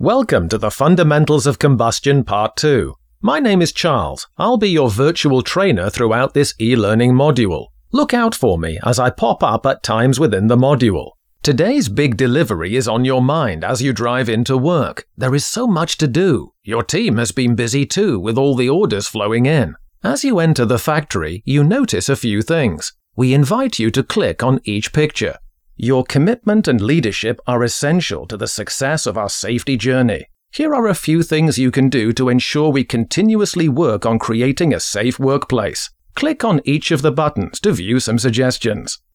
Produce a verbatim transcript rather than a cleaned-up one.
Welcome to the Fundamentals of Combustion Part two. My name is Charles. I'll be your virtual trainer throughout this e-learning module. Look out for me as I pop up at times within the module. Today's big delivery is on your mind as you drive into work. There is so much to do. Your team has been busy too with all the orders flowing in. As you enter the factory, you notice a few things. We invite you to click on each picture. Your commitment and leadership are essential to the success of our safety journey. Here are a few things you can do to ensure we continuously work on creating a safe workplace. Click on each of the buttons to view some suggestions.